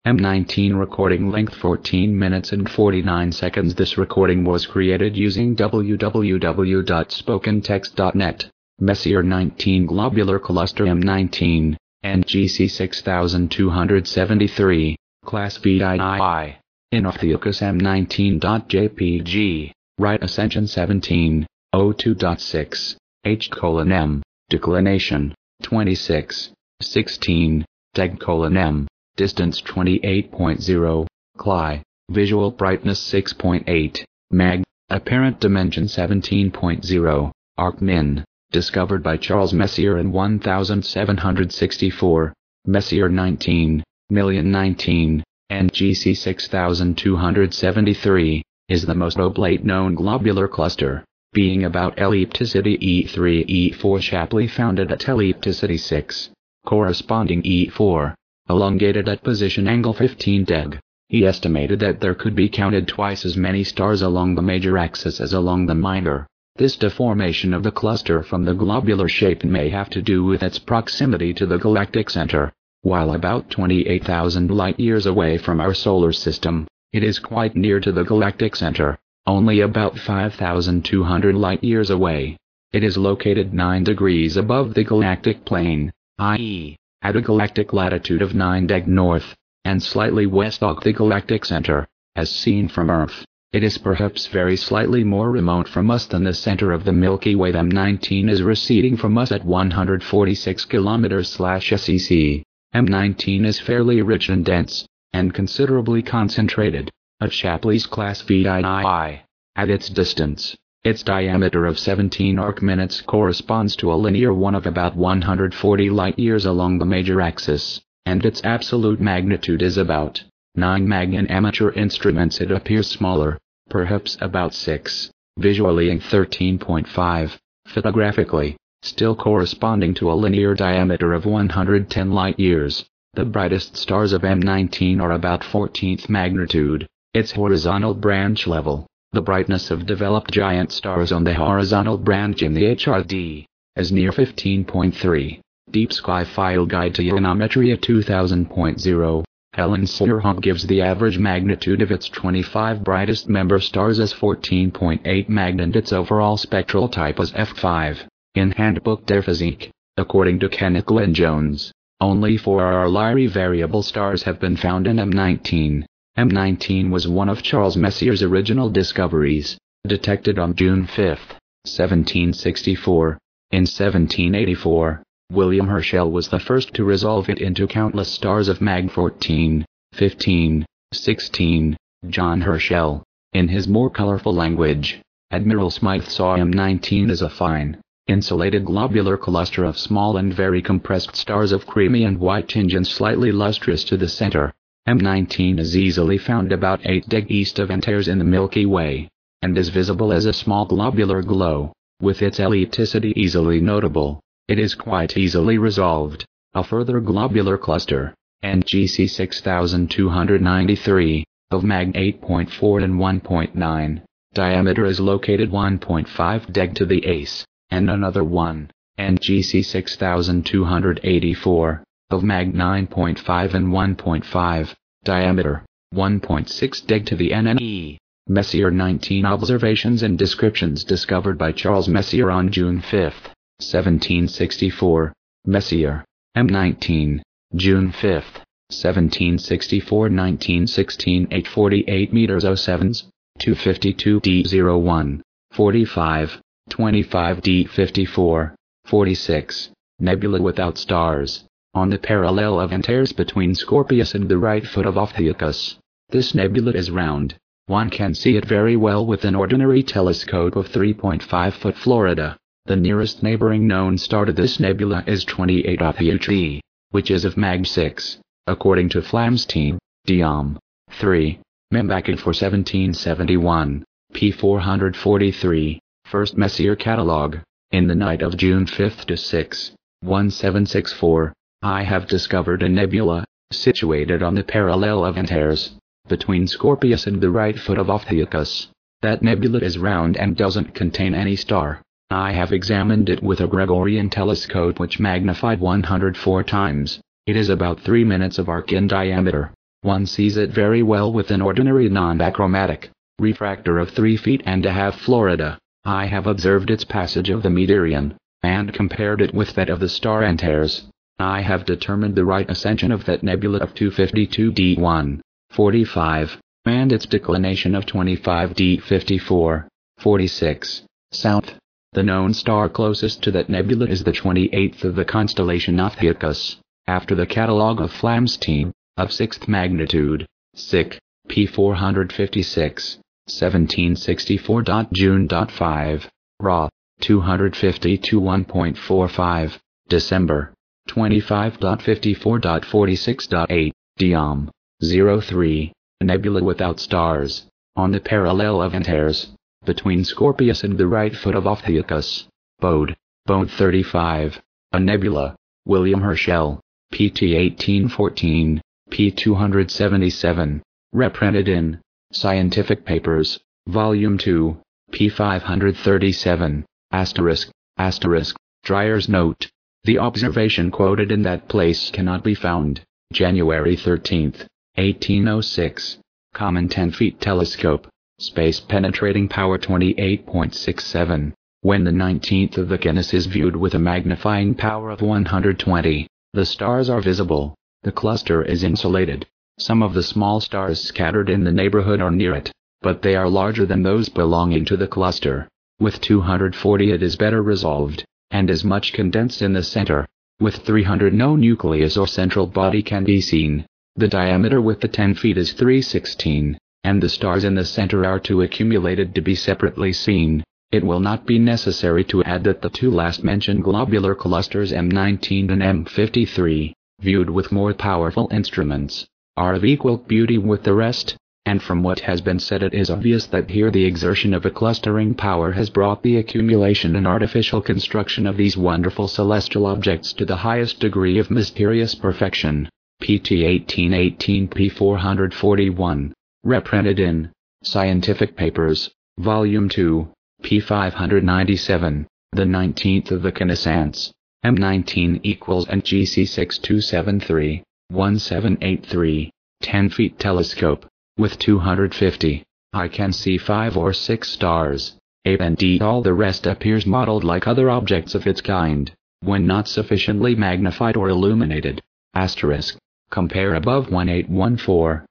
M19 recording length 14 minutes and 49 seconds. This recording was created using www.spokentext.net. Messier 19 Globular Cluster M19, NGC 6273, Class VII. In Ophiuchus M19.jpg, right ascension 1702.6, H:M, declination 26, 16, deg:/M, distance 28.0, Cli, visual brightness 6.8, mag, apparent dimension 17.0, arcmin, discovered by Charles Messier in 1764, Messier 19, Million 19, NGC 6273, is the most oblate known globular cluster, being about ellipticity E3-E4 Shapley founded at ellipticity 6, corresponding E4, elongated at position angle 15 deg. He estimated that there could be counted twice as many stars along the major axis as along the minor. This deformation of the cluster from the globular shape may have to do with its proximity to the galactic center. While about 28,000 light-years away from our solar system, it is quite near to the galactic center, only about 5,200 light-years away. It is located 9 degrees above the galactic plane, i.e., at a galactic latitude of 9 deg north, and slightly west of the galactic center, as seen from Earth. It is perhaps very slightly more remote from us than the center of the Milky Way. M19 is receding from us at 146 km/sec. M19 is fairly rich and dense, and considerably concentrated, of Shapley's class VII. At its distance, its diameter of 17 arc-minutes corresponds to a linear one of about 140 light-years along the major axis, and its absolute magnitude is about 9 mag. In amateur instruments it appears smaller, perhaps about 6, visually and 13.5, photographically, still corresponding to a linear diameter of 110 light-years. The brightest stars of M19 are about 14th magnitude, its horizontal branch level, the brightness of developed giant stars on the horizontal branch in the HRD, is near 15.3. Deep Sky File Guide to Ionometry at 2000.0. Helen Seymour gives the average magnitude of its 25 brightest member stars as 14.8 mag and its overall spectral type as F5. In Handbook der Physik, according to Kenneth Glenn Jones, only 4 Lyrae variable stars have been found in M19. M19 was one of Charles Messier's original discoveries, detected on June 5, 1764. In 1784, William Herschel was the first to resolve it into countless stars of mag 14, 15, 16. John Herschel, in his more colorful language, Admiral Smythe saw M19 as a fine, insulated globular cluster of small and very compressed stars of creamy and white tinge and slightly lustrous to the center. M19 is easily found about 8 deg east of Antares in the Milky Way, and is visible as a small globular glow, with its ellipticity easily notable. It is quite easily resolved. A further globular cluster, NGC 6293, of mag 8.4 and 1.9, diameter is located 1.5 deg to the ACE, and another one, NGC 6284, of mag 9.5 and 1.5, diameter, 1.6 deg to the NNE. Messier 19 observations and descriptions discovered by Charles Messier on June 5, 1764. Messier, M19, June 5, 1764. 1916 848 meters 07s, 252 D01, 45, 25 D54, 46, nebula without stars, on the parallel of Antares between Scorpius and the right foot of Ophiuchus. This nebula is round. One can see it very well with an ordinary telescope of 3.5 foot. Florida. The nearest neighboring known star to this nebula is 28 Ophiuchi, which is of mag 6, according to Flamsteed, Diom. 3. Membacid for 1771, p. 443, First Messier Catalogue. In the night of June 5 to 6, 1764, I have discovered a nebula, situated on the parallel of Antares, between Scorpius and the right foot of Ophiuchus. That nebula is round and doesn't contain any star. I have examined it with a Gregorian telescope which magnified 104 times. It is about 3 minutes of arc in diameter. One sees it very well with an ordinary non-achromatic refractor of 3.5 feet. Florida. I have observed its passage of the Medarian, and compared it with that of the star Antares. I have determined the right ascension of that nebula of 252d145, and its declination of 25d5446, south. The known star closest to that nebula is the 28th of the constellation Ophiuchus, after the catalogue of Flamsteed, of 6th magnitude, Sic, P456, 1764. June. 5, Ra, 250 to 1.45, December, 25.54.46.8, Diom, 03, nebula without stars, on the parallel of Antares, between Scorpius and the right foot of Ophiuchus. Bode 35, a nebula, William Herschel, PT 1814, p. 277, reprinted in Scientific Papers, Volume 2, p. 537, ***, Dreyer's note. The observation quoted in that place cannot be found. January 13, 1806. Common 10-feet telescope. Space penetrating power 28.67. When the 19th of the Canis is viewed with a magnifying power of 120, the stars are visible. The cluster is insulated. Some of the small stars scattered in the neighborhood are near it, but they are larger than those belonging to the cluster. With 240 it is better resolved, and is much condensed in the center. With 300 no nucleus or central body can be seen. The diameter with the 10 feet is 316, and the stars in the center are too accumulated to be separately seen. It will not be necessary to add that the two last mentioned globular clusters M19 and M53, viewed with more powerful instruments, are of equal beauty with the rest, and from what has been said it is obvious that here the exertion of a clustering power has brought the accumulation and artificial construction of these wonderful celestial objects to the highest degree of mysterious perfection. PT 1818 p. 441, reprinted in Scientific Papers, Volume 2, p. 597, the 19th of the Canisance, M19 equals NGC 6273, 1783, 10-feet telescope, with 250, I can see 5 or 6 stars, A and D. All the rest appears mottled like other objects of its kind, when not sufficiently magnified or illuminated. Compare above 1814,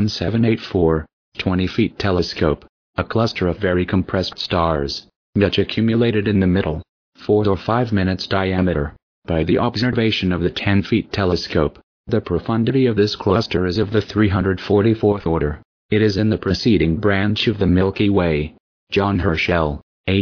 1784, 20-feet telescope, a cluster of very compressed stars, much accumulated in the middle, 4 or 5 minutes diameter. By the observation of the 10-feet telescope, the profundity of this cluster is of the 344th order. It is in the preceding branch of the Milky Way. John Herschel,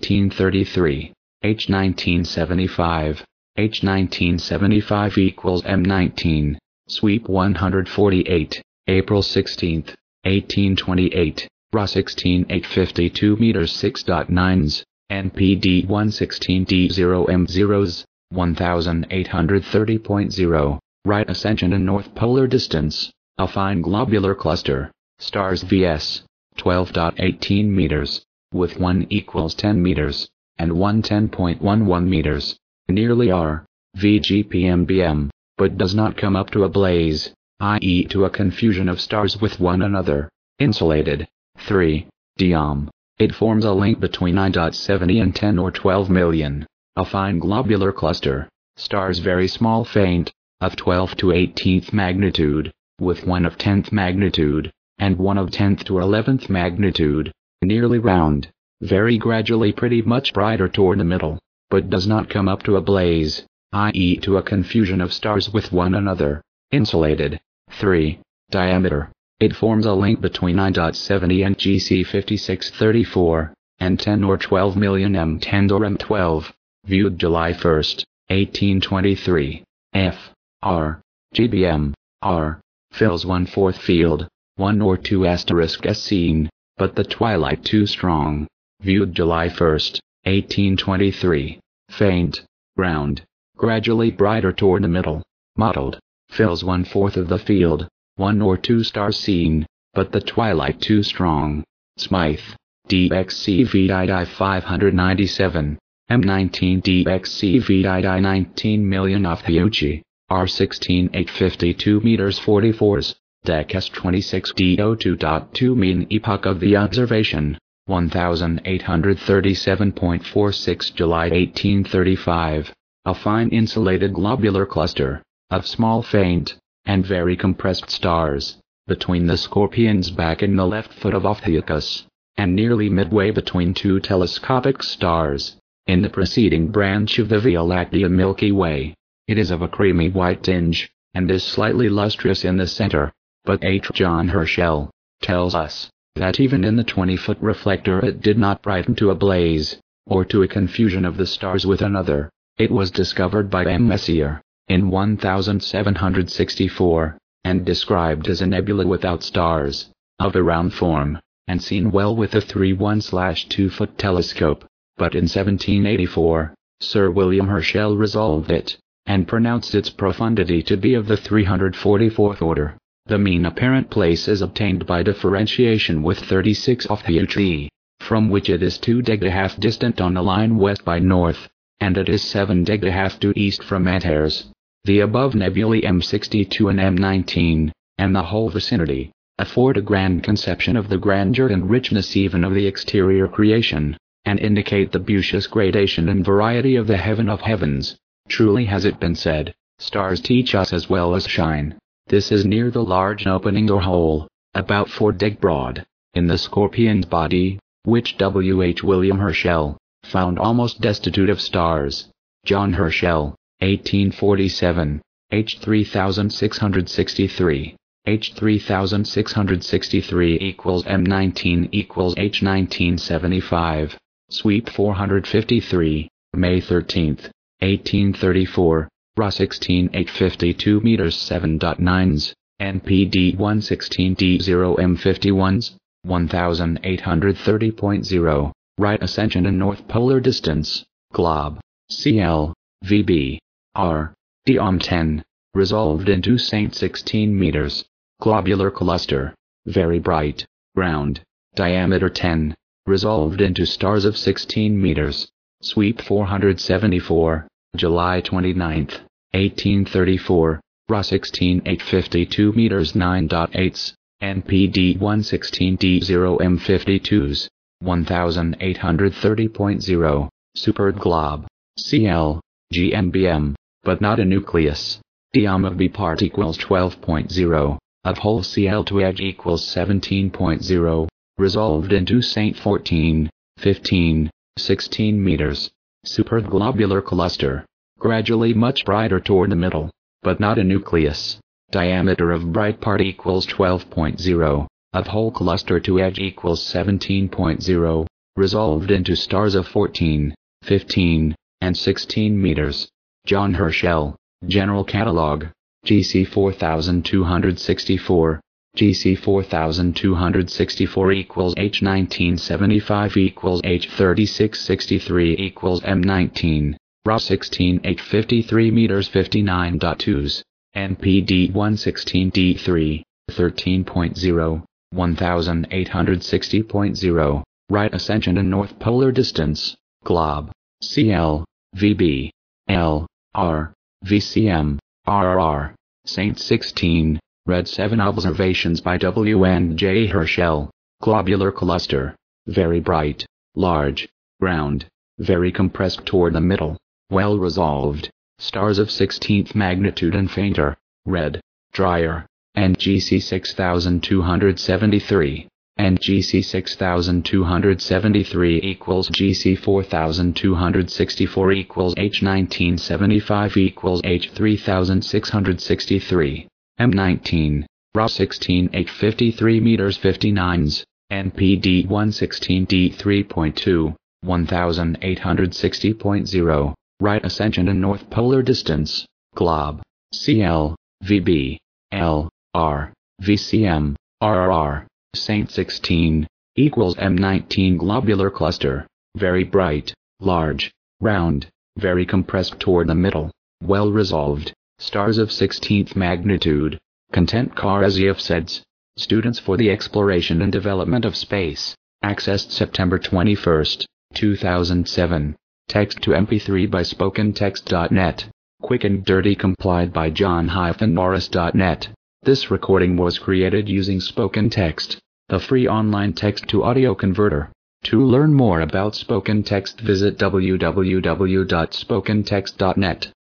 1833, H. 1975, H. 1975 equals M19. Sweep 148, April 16, 1828, Ra 16 852 meters 6.9s, NPD 116D0M0s, 1830.0, right ascension and north polar distance, a fine globular cluster, stars VS, 12.18 meters, with 1 equals 10 meters, and 1 10.11 meters, nearly R, VGPMBM. But does not come up to a blaze, i.e. to a confusion of stars with one another. Insulated. 3. Diom. It forms a link between I.70 and 10 or 12 million. A fine globular cluster. Stars very small faint, of 12 to 18th magnitude, with 1 of 10th magnitude, and 1 of 10th to 11th magnitude. Nearly round. Very gradually pretty much brighter toward the middle, but does not come up to a blaze, i.e. to a confusion of stars with one another. Insulated. 3. Diameter. It forms a link between I.70 and GC 5634, and 10 or 12 million M10 or M12. Viewed July 1, 1823. F. R. GBM. R. Fills 1/4 field, 1 or 2 as seen, but the twilight too strong. Viewed July 1, 1823. Faint. Ground. Gradually brighter toward the middle. Mottled. Fills 1/4 of the field, 1 or 2 stars seen, but the twilight too strong. Smythe. DXCVII 597. M19 DXCVII 19 million Ophiuchi. R16 852 meters 44s. Dec S26DO2.2 Mean epoch of the observation, 1837.46 July 1835. A fine insulated globular cluster, of small faint, and very compressed stars, between the Scorpion's back and the left foot of Ophiuchus, and nearly midway between two telescopic stars, in the preceding branch of the Via Lactea Milky Way. It is of a creamy white tinge, and is slightly lustrous in the center, but H. John Herschel tells us that even in the 20-foot reflector it did not brighten to a blaze, or to a confusion of the stars with another. It was discovered by M. Messier, in 1764, and described as a nebula without stars, of a round form, and seen well with a 3/1/2-foot telescope. But in 1784, Sir William Herschel resolved it, and pronounced its profundity to be of the 344th order. The mean apparent place is obtained by differentiation with 36 Ophiuchi, from which it is 2 deg/2 distant on a line west by north, and it is 7 deg/2 due east from Antares. The above nebulae M62 and M19, and the whole vicinity, afford a grand conception of the grandeur and richness even of the exterior creation, and indicate the beauteous gradation and variety of the heaven of heavens. Truly has it been said, stars teach us as well as shine. This is near the large opening or hole, about 4 deg broad, in the Scorpion's body, which W. H. William Herschel found almost destitute of stars. John Herschel, 1847, H. 3663, H. 3663 equals M19 equals H. 1975. Sweep 453, May 13, 1834, Ra 16 852 meters 7.9s, NPD 116D0 M51s, 1830.0. Right ascension and north polar distance, glob, CL, VB, R, Diom 10, resolved into St. 16 meters, globular cluster, very bright, round, diameter 10, resolved into stars of 16 meters, sweep 474, July 29, 1834, Ra 16 852 meters 9.8s, NPD 116D0 M52s, 1830.0, supered glob, CL, GMBM, but not a nucleus. Diom of B part equals 12.0, of whole CL to edge equals 17.0, resolved into St. 14, 15, 16 meters. Supered globular cluster, gradually much brighter toward the middle, but not a nucleus. Diameter of bright part equals 12.0. Of whole cluster to edge equals 17.0, resolved into stars of 14, 15, and 16 meters. John Herschel, General Catalog, GC 4264, GC 4264 equals H 1975 equals H 3663 equals M19, Ra 16 853 meters 59.2s, NPD 116D3, 13.0. 1860.0, right ascension and north polar distance, glob, CL, VB, L, R, VCM, RR, St. 16, read 7 observations by W. and J. Herschel, globular cluster, very bright, large, round, very compressed toward the middle, well resolved, stars of 16th magnitude and fainter, red, drier, and GC 6273, and GC 6273 equals GC 4264 equals H 1975 equals H 3663, M19, Ra 16 853 meters 59s, NPD 116D 3.2, 1860.0, right ascension and north polar distance, glob, CL, VB, L, R, VCM, RR, St. 16, equals M19 globular cluster, very bright, large, round, very compressed toward the middle, well resolved, stars of 16th magnitude, content Karasyov says, Students for the Exploration and Development of Space, accessed September 21, 2007, text to MP3 by SpokenText.net, quick and dirty complied by John-Norris.net. This recording was created using Spoken Text, the free online text-to-audio converter. To learn more about Spoken Text, visit www.spokentext.net.